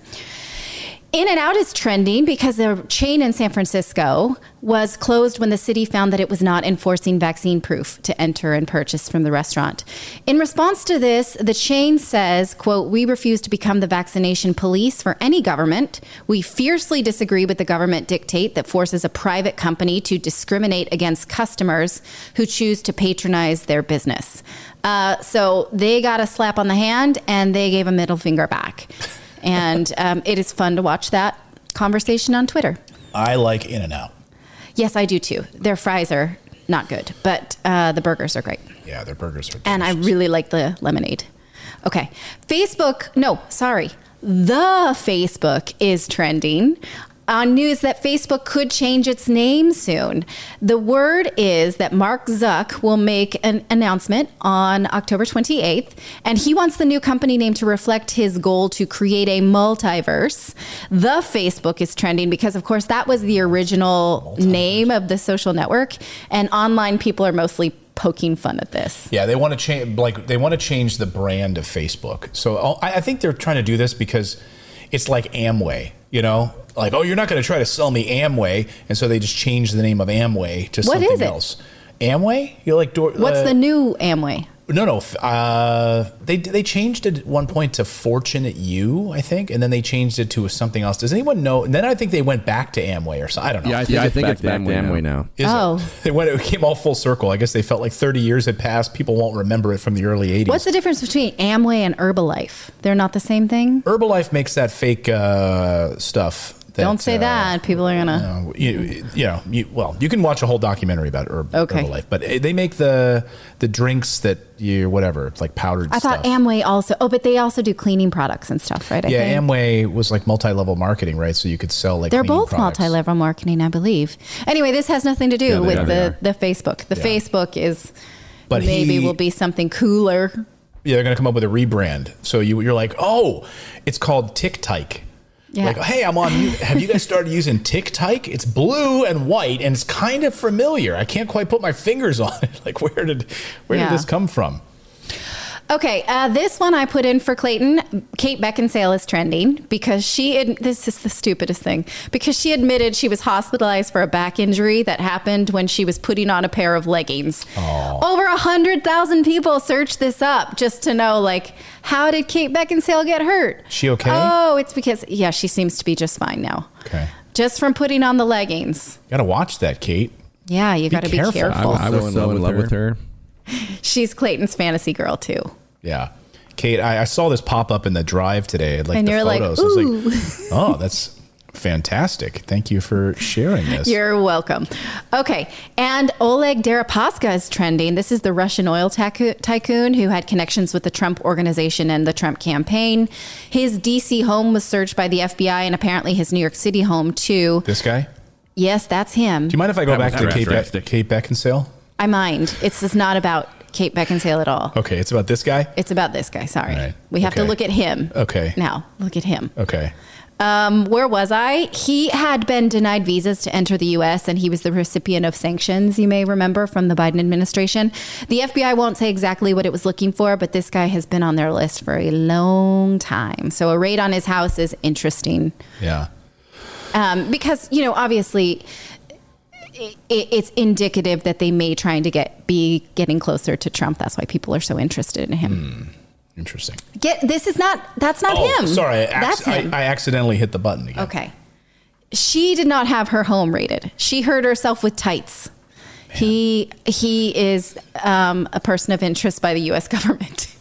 In-N-Out is trending because the chain in San Francisco was closed when the city found that it was not enforcing vaccine proof to enter and purchase from the restaurant. In response to this, the chain says, quote, we refuse to become the vaccination police for any government. We fiercely disagree with the government dictate that forces a private company to discriminate against customers who choose to patronize their business. Uh, so they got a slap on the hand and they gave a middle finger back. And um, it is fun to watch that conversation on Twitter. I like In-N-Out. Yes, I do too. Their fries are not good, but uh, the burgers are great. Yeah, their burgers are delicious. And I really like the lemonade. Okay. Facebook, no, sorry. The Facebook is trending on news that Facebook could change its name soon. The word is that Mark Zuck will make an announcement on October twenty-eighth, and he wants the new company name to reflect his goal to create a multiverse. The Facebook is trending because, of course, that was the original multiverse name of the social network, and online people are mostly poking fun at this. Yeah, they want to change, like they want to change the brand of Facebook. So I, I think they're trying to do this because it's like Amway, you know? Like, oh, you're not going to try to sell me Amway, and so they just changed the name of Amway to what something is it? else. Amway? You're like, door, what's uh, the new Amway? No, no. Uh, they they changed it at one point to Fortunate You, I think, and then they changed it to something else. Does anyone know? And then I think they went back to Amway or something. I don't know. Yeah, I think, yeah, I think it's back, back to Amway, Amway now. now. Is oh, it? It, went, it came all full circle. I guess they felt like thirty years had passed. People won't remember it from the early eighties. What's the difference between Amway and Herbalife? They're not the same thing? Herbalife makes that fake uh, stuff. That, Don't say uh, that. People are gonna. Uh, you, you know, you, well, you can watch a whole documentary about Herb, okay. Herbalife, but they make the the drinks that you whatever, like powdered. I stuff. thought Amway also. Oh, but they also do cleaning products and stuff, right? I yeah, think. Amway was like multi-level marketing, right? So you could sell like. They're both products. multi-level marketing, I believe. Anyway, this has nothing to do yeah, with are, the the Facebook. The yeah. Facebook is but maybe he, will be something cooler. Yeah, they're going to come up with a rebrand. So you you're like, oh, it's called TikTok. Yeah. Like, hey, I'm on. Have you guys started using TikTok? It's blue and white, and it's kind of familiar. I can't quite put my fingers on it. Like, where did where yeah. did this come from? Okay, uh, this one I put in for Clayton. Kate Beckinsale is trending because she, ad- this is the stupidest thing, because she admitted she was hospitalized for a back injury that happened when she was putting on a pair of leggings. Oh. Over one hundred thousand people searched this up just to know, like, how did Kate Beckinsale get hurt? She okay? Oh, it's because, yeah, she seems to be just fine now. Okay. Just from putting on the leggings. Got to watch that, Kate. Yeah, you got to be careful. careful. I, I was so in love with her. She's Clayton's fantasy girl, too. Yeah. Kate, I, I saw this pop up in the drive today. Like and the you're photos. like, ooh. I was like, oh, that's fantastic. Thank you for sharing this. You're welcome. Okay. And Oleg Deripaska is trending. This is the Russian oil tyco- tycoon who had connections with the Trump organization and the Trump campaign. His D C home was searched by the F B I and apparently his New York City home, too. This guy? Yes, that's him. Do you mind if I go That back was to Kate, drastic. Be- Kate Beckinsale? I mind. It's just not about Kate Beckinsale at all. Okay, it's about this guy? It's about this guy. Sorry. Right. We have Okay. to look at him. Okay. Now, look at him. Okay. Um, where was I? He had been denied visas to enter the U S and he was the recipient of sanctions, you may remember, from the Biden administration. The F B I won't say exactly what it was looking for, but this guy has been on their list for a long time. So a raid on his house is interesting. Yeah. Um, because, you know, obviously it, it's indicative that they may trying to get be getting closer to Trump. That's why people are so interested in him. Hmm. Interesting. Get this is not that's not oh, him. Sorry, I, that's ac- him. I, I accidentally hit the button again. Okay. She did not have her home raided. She hurt herself with tights. Man. He he is um, a person of interest by the U S government.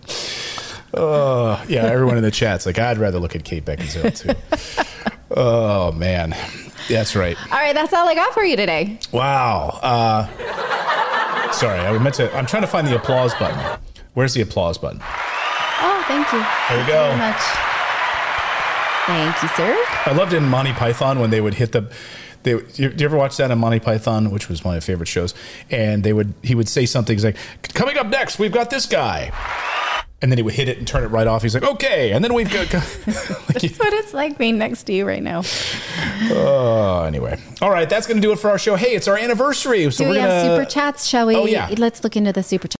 Oh, yeah, everyone in the chat's like, I'd rather look at Kate Beckinsale too. Oh, man. That's right. All right, that's all I got for you today. Wow. Uh, sorry, I meant to. I'm trying to find the applause button. Where's the applause button? Oh, thank you. There we Thank go. you very much. Thank you, sir. I loved in Monty Python when they would hit the. They, you, you ever watch that on Monty Python, which was one of my favorite shows? And they would he would say something. He's like, "Coming up next, we've got this guy," and then he would hit it and turn it right off. He's like, "Okay," and then we've got. Like, that's what it's like being next to you right now. Oh, uh, anyway, all right, that's going to do it for our show. Hey, it's our anniversary, so do we're we gonna have super chats? Shall we? Oh, yeah. Let's look into the super chat.